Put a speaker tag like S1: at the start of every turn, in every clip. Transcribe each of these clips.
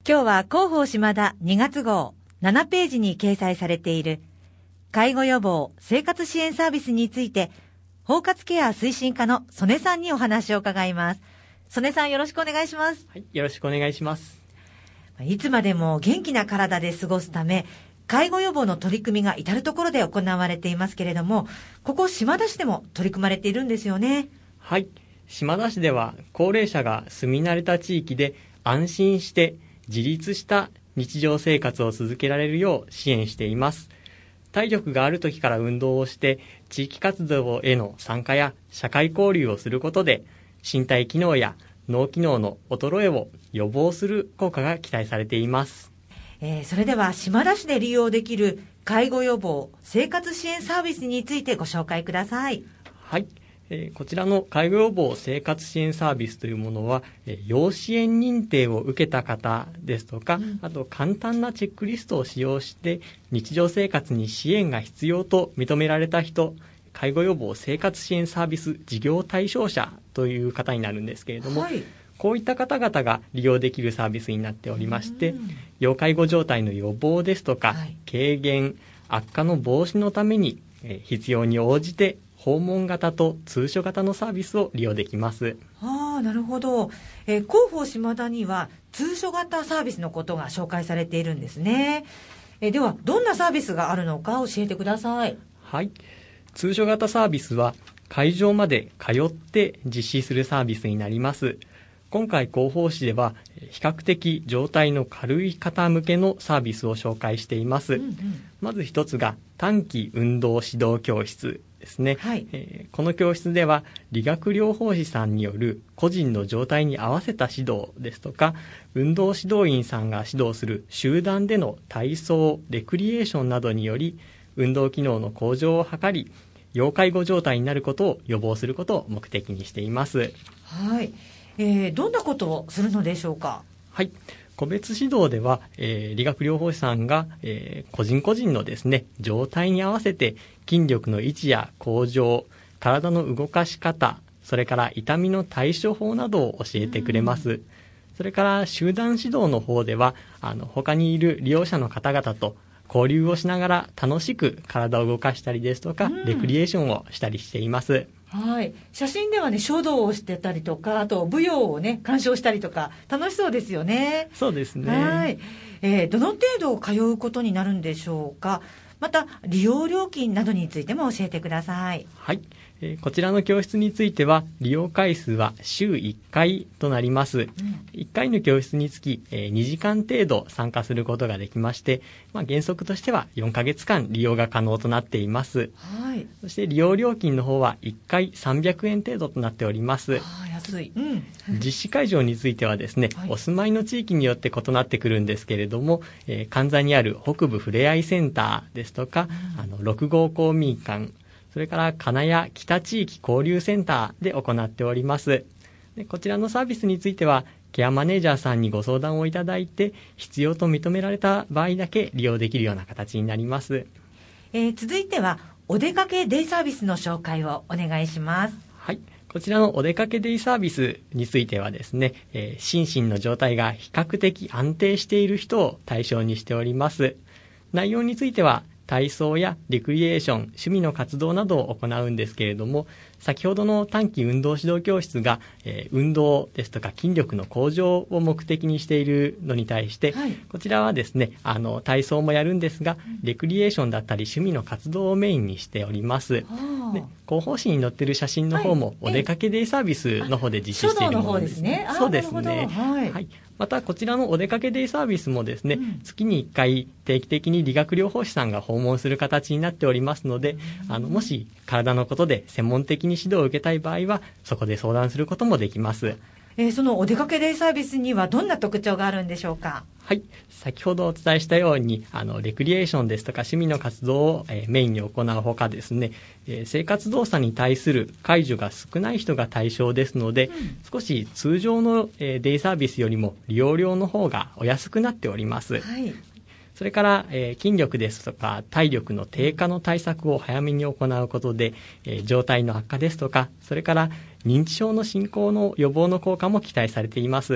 S1: 今日は広報島田2月号7ページに掲載されている介護予防生活支援サービスについて包括ケア推進課の曽根さんにお話を伺います。曽根さん、よろしくお願いします。
S2: はい、よろしくお願いします。
S1: いつまでも元気な体で過ごすため、介護予防の取り組みが至るところで行われていますけれども、ここ島田市でも取り組まれているんですよね。
S2: はい、島田市では高齢者が住み慣れた地域で安心して自立した日常生活を続けられるよう支援しています。体力がある時から運動をして地域活動への参加や社会交流をすることで身体機能や脳機能の衰えを予防する効果が期待されています。
S1: それでは島田市で利用できる介護予防生活支援サービスについてご紹介ください。
S2: はい、こちらの介護予防生活支援サービスというものは、要支援認定を受けた方ですとか、あと簡単なチェックリストを使用して日常生活に支援が必要と認められた人、介護予防生活支援サービス事業対象者という方になるんですけれども、こういった方々が利用できるサービスになっておりまして、要介護状態の予防ですとか、軽減、悪化の防止のために、必要に応じて訪問型と通所型のサービスを利用できます。
S1: なるほど。広報島田には通所型サービスのことが紹介されているんですね。ではどんなサービスがあるのか教えてください。
S2: はい、通所型サービスは会場まで通って実施するサービスになります。今回広報誌では比較的状態の軽い方向けのサービスを紹介しています。まず一つが短期運動指導教室ですね。この教室では理学療法士さんによる個人の状態に合わせた指導ですとか、運動指導員さんが指導する集団での体操、レクリエーションなどにより運動機能の向上を図り、要介護状態になることを予防することを目的にしています。
S1: はい、どんなことをするのでしょうか。
S2: はい、個別指導では、理学療法士さんが、個人個人のですね状態に合わせて筋力の維持や向上、体の動かし方、それから痛みの対処法などを教えてくれます。それから集団指導の方では他にいる利用者の方々と交流をしながら楽しく体を動かしたりですとか、レクリエーションをしたりしています。
S1: はい、写真ではね書道をしてたりとか、あと舞踊をね鑑賞したりとか楽しそうですよね。
S2: そうですね。
S1: はい、どの程度通うことになるんでしょうか。また利用料金などについても教えてください。
S2: はい、こちらの教室については利用回数は週1回となります。1回の教室につき2時間程度参加することができまして、原則としては4ヶ月間利用が可能となっています。そして利用料金の方は1回300円程度となっております。
S1: 安い。
S2: 実施会場についてはですね、お住まいの地域によって異なってくるんですけれども、関西にある北部ふれあいセンターですとか、6号公民館、それから金谷北地域交流センターで行っております。でこちらのサービスについてはケアマネージャーさんにご相談をいただいて、必要と認められた場合だけ利用できるような形になります。
S1: 続いてはお出かけデイサービスの紹介をお願いします。
S2: はい、こちらのお出かけデイサービスについてはですね、心身の状態が比較的安定している人を対象にしております。内容については体操やレクリエーション、趣味の活動などを行うんですけれども、先ほどの短期運動指導教室が、運動ですとか筋力の向上を目的にしているのに対して、こちらはですね体操もやるんですが、レクリエーションだったり趣味の活動をメインにしております。で広報誌に載っている写真の方も、お出かけデイサービスの方で実施しているものですね。そうですね。はい、またこちらのお出かけデイサービスもですね、月に1回定期的に理学療法士さんが訪問する形になっておりますので、もし体のことで専門的に指導を受けたい場合はそこで相談することもできます。
S1: そのお出かけデイサービスにはどんな特徴があるんでしょうか。
S2: はい、先ほどお伝えしたようにレクリエーションですとか趣味の活動を、メインに行うほかですね、生活動作に対する介助が少ない人が対象ですので、少し通常の、デイサービスよりも利用料の方がお安くなっております。それから、筋力ですとか体力の低下の対策を早めに行うことで、状態の悪化ですとか、それから認知症の進行の予防の効果も期待されています。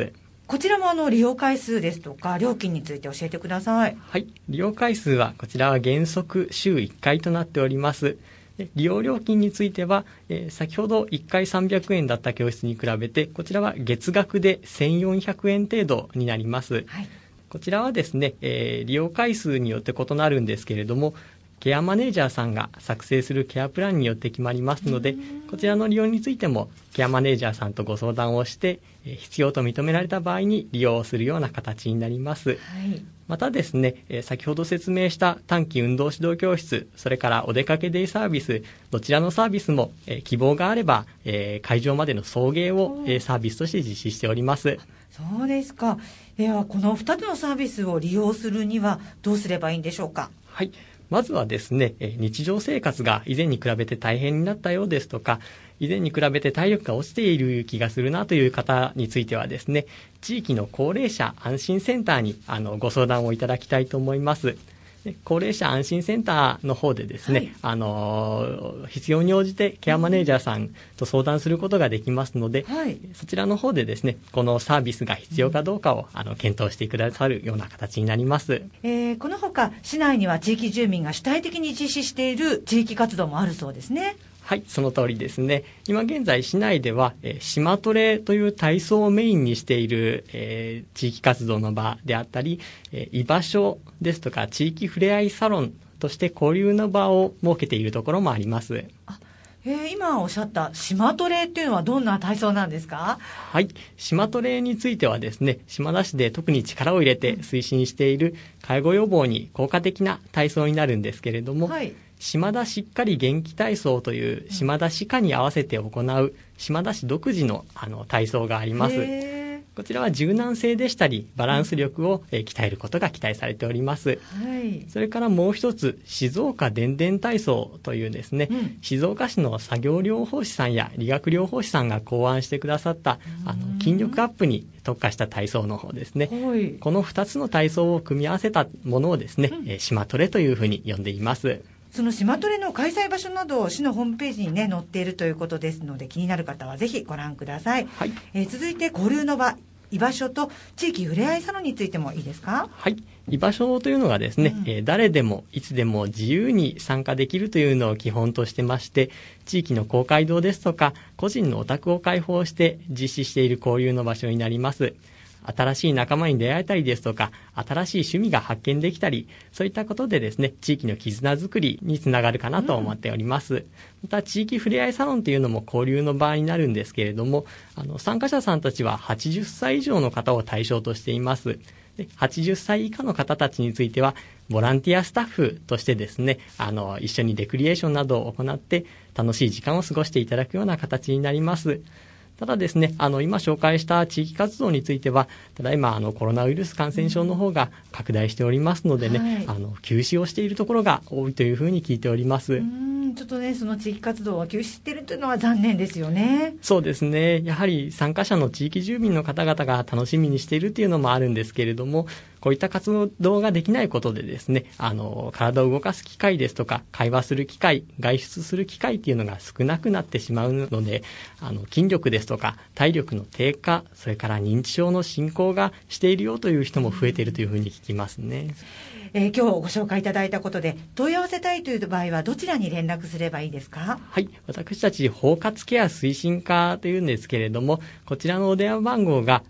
S1: こちらも利用回数ですとか料金について教えてください。
S2: はい、利用回数はこちらは原則週1回となっております。利用料金については、先ほど1回300円だった教室に比べてこちらは月額で1400円程度になります。
S1: はい、
S2: こちらはですね、利用回数によって異なるんですけれども、ケアマネージャーさんが作成するケアプランによって決まりますので、こちらの利用についてもケアマネージャーさんとご相談をして、必要と認められた場合に利用するような形になります。
S1: はい、
S2: またですね、先ほど説明した短期運動指導教室、それからお出かけデイサービス、どちらのサービスも、希望があれば、会場までの送迎を、サービスとして実施しております。
S1: そうですか。ではこの2つのサービスを利用するにはどうすればいいんでしょうか。
S2: はい、まずはですね、日常生活が以前に比べて大変になったようですとか、以前に比べて体力が落ちている気がするなという方についてはですね、地域の高齢者安心センターにご相談をいただきたいと思います。高齢者安心センターの方でですね、はい、必要に応じてケアマネージャーさんと相談することができますので、はい、そちらの方でですね、このサービスが必要かどうかを検討してくださるような形になります。
S1: このほか市内には地域住民が主体的に実施している地域活動もあるそうですね。
S2: はい、その通りですね。今現在市内では、島トレという体操をメインにしている、地域活動の場であったり、居場所ですとか地域ふれあいサロンとして交流の場を設けているところもあります。
S1: 今おっしゃった島トレっていうのはどんな体操なんですか？
S2: はい、島トレについてはですね、島田市で特に力を入れて推進している介護予防に効果的な体操になるんですけれども、はい、島田しっかり元気体操という島田市下に合わせて行う島田市独自の体操があります。こちらは柔軟性でしたりバランス力を鍛えることが期待されております。はい、それからもう一つ、静岡電電体操というですね、静岡市の作業療法士さんや理学療法士さんが考案してくださった筋力アップに特化した体操の方ですね。はい、この2つの体操を組み合わせたものをですね、島トレというふうに呼んでいます。
S1: その島トレの開催場所など市のホームページに載っているということですので、気になる方はぜひご覧ください。はい、続いて交流の場、居場所と地域ふれあいサロンについてもいいですか？
S2: はい、居場所というのがですね、誰でもいつでも自由に参加できるというのを基本としてまして、地域の公会堂ですとか個人のお宅を開放して実施している交流の場所になります。新しい仲間に出会えたりですとか、新しい趣味が発見できたり、そういったことでですね、地域の絆づくりにつながるかなと思っております。また地域ふれあいサロンというのも交流の場合になるんですけれども、参加者さんたちは80歳以上の方を対象としています。で、80歳以下の方たちについてはボランティアスタッフとしてですね、一緒にレクリエーションなどを行って楽しい時間を過ごしていただくような形になります。ただですね、今紹介した地域活動については、ただいまコロナウイルス感染症の方が拡大しておりますのでね、はい、休止をしているところが多いというふうに聞いております。
S1: ちょっとね、その地域活動は休止しているというのは残念ですよね。
S2: そうですね、やはり参加者の地域住民の方々が楽しみにしているというのもあるんですけれども、こういった活動ができないことでですね、体を動かす機会ですとか会話する機会、外出する機会っていうのが少なくなってしまうので、筋力ですとか体力の低下、それから認知症の進行がしているよという人も増えているというふうに聞きますね。
S1: 今日ご紹介いただいたことで問い合わせたいという場合はどちらに連絡すればいいですか？
S2: はい、私たち包括ケア推進課というんですけれども、こちらのお電話番号が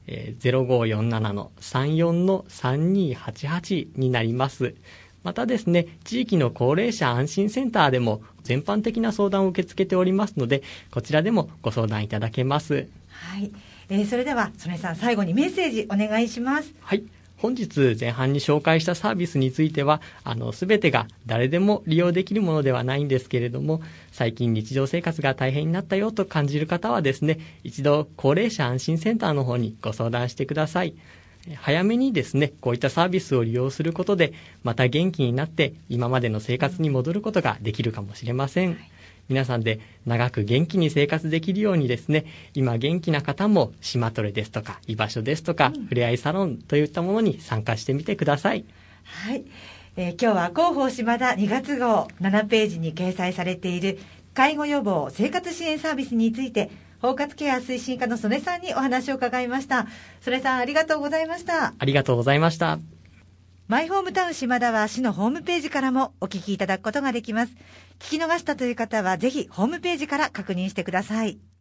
S2: 0547-34-3288 になります。またですね、地域の高齢者安心センターでも全般的な相談を受け付けておりますので、こちらでもご相談いただけます。
S1: はい、それでは曽根さん、最後にメッセージお願いします。
S2: はい、本日前半に紹介したサービスについてはすべてが誰でも利用できるものではないんですけれども、最近日常生活が大変になったよと感じる方はですね、一度高齢者安心センターの方にご相談してください。早めにですね、こういったサービスを利用することでまた元気になって今までの生活に戻ることができるかもしれません。皆さんで長く元気に生活できるようにですね、今元気な方も島トレですとか居場所ですとか、ふれあいサロンといったものに参加してみてください。
S1: はい、今日は広報島田2月号7ページに掲載されている介護予防生活支援サービスについて包括ケア推進課の曽根さんにお話を伺いました。曽根さん、ありがとうございました。
S2: ありがとうございました。
S1: マイホームタウン島田は市のホームページからもお聞きいただくことができます。聞き逃したという方はぜひホームページから確認してください。